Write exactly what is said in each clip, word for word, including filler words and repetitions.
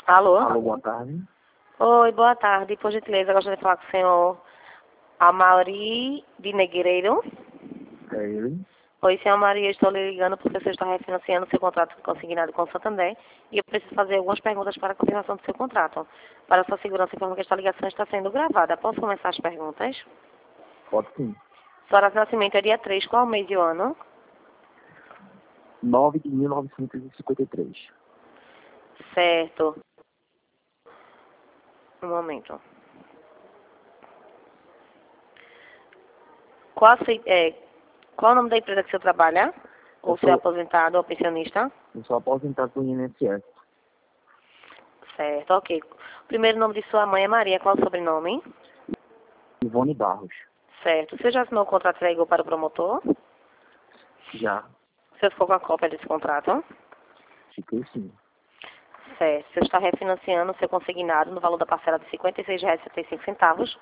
Alô? Alô, boa tarde. Oi, boa tarde. Por gentileza, eu gostaria de falar com o senhor Amaury de Negreiro. É ele. Oi, senhor Amaury, eu estou lhe ligando porque você está refinanciando seu contrato consignado com o Santander e eu preciso fazer algumas perguntas para a confirmação do seu contrato. Para sua segurança, informo que esta ligação está sendo gravada. Posso começar as perguntas? Pode sim. Sua data de nascimento é dia três, qual o mês e o ano? nove de mil novecentos e cinquenta e três. Certo. Um momento. Qual, a sua- é, qual o nome da empresa que o senhor trabalha? Ou Eu se é sou, aposentado ou pensionista? eu sou aposentado do I N S S. Certo, ok. O primeiro nome de sua mãe é Maria. Qual o sobrenome? Ivone Barros. Certo. Você já assinou o contrato e ligou para o promotor? Já. Você ficou com a cópia desse contrato? Fiquei sim. Certo. Você está refinanciando o seu consignado no valor da parcela de cinquenta e seis reais e setenta e cinco centavos,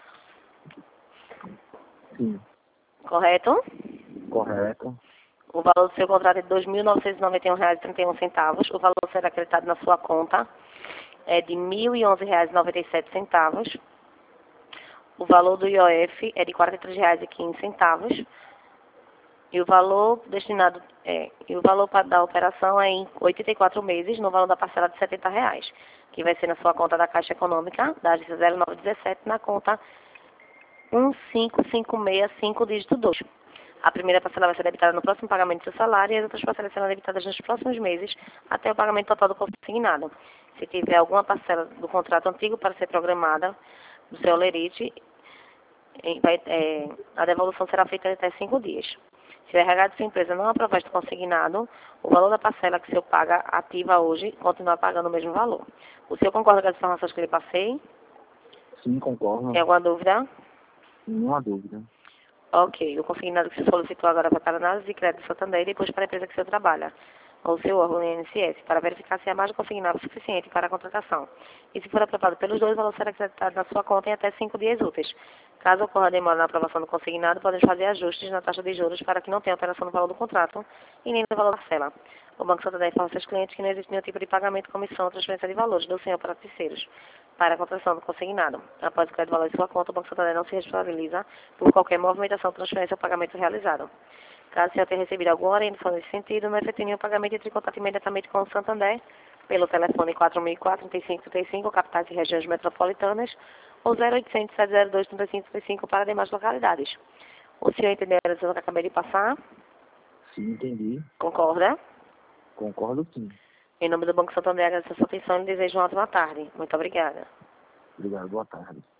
Sim. correto? Correto. O valor do seu contrato é de dois mil novecentos e noventa e um reais e trinta e um centavos. O valor será acreditado na sua conta é de mil e onze reais e noventa e sete centavos. O valor do I O F é de quarenta e três reais e quinze centavos. E o valor destinado é, e o valor pa- da operação é em oitenta e quatro meses, no valor da parcela de setenta reais, que vai ser na sua conta da Caixa Econômica, da agência zero nove dezessete, na conta um cinco cinco seis cinco, dígito dois. A primeira parcela vai ser debitada no próximo pagamento do seu salário e as outras parcelas serão debitadas nos próximos meses, até o pagamento total do consignado. Se tiver alguma parcela do contrato antigo para ser programada do seu lerite, em- vai- é, a devolução será feita em até cinco dias. Se o R H de sua empresa não aprovar este consignado, o valor da parcela que o senhor paga ativa hoje continua pagando o mesmo valor. O senhor concorda com as informações que eu lhe passei? Sim, concordo. Tem alguma dúvida? Nenhuma dúvida. Ok. O consignado que o senhor solicitou agora vai para a análise de crédito do Santander e depois para a empresa que o senhor trabalha, ou seu órgão I N S S, para verificar se a margem consignada é suficiente para a contratação. E se for aprovado pelos dois, o valor será acreditado na sua conta em até cinco dias úteis. Caso ocorra demora na aprovação do consignado, podemos fazer ajustes na taxa de juros para que não tenha alteração no valor do contrato e nem no valor da parcela. O Banco Santander informa aos seus clientes que não existe nenhum tipo de pagamento, comissão ou transferência de valores do senhor para terceiros para a contratação do consignado. Após o crédito valor em sua conta, o Banco Santander não se responsabiliza por qualquer movimentação, transferência ou pagamento realizado. Caso o senhor tenha recebido alguma orientação nesse sentido, não efetue nenhum pagamento, entre em contato imediatamente com o Santander pelo telefone quatro mil e quatro, trinta e cinco, trinta e cinco, capitais e regiões metropolitanas, ou zero oitocentos, sete zero dois, trinta e cinco, trinta e cinco para demais localidades. O senhor entendeu a orientação que eu acabei de passar? Sim, entendi. Concorda? Concordo sim. Em nome do Banco Santander, agradeço a sua atenção e desejo uma ótima tarde. Muito obrigada. Obrigado, boa tarde.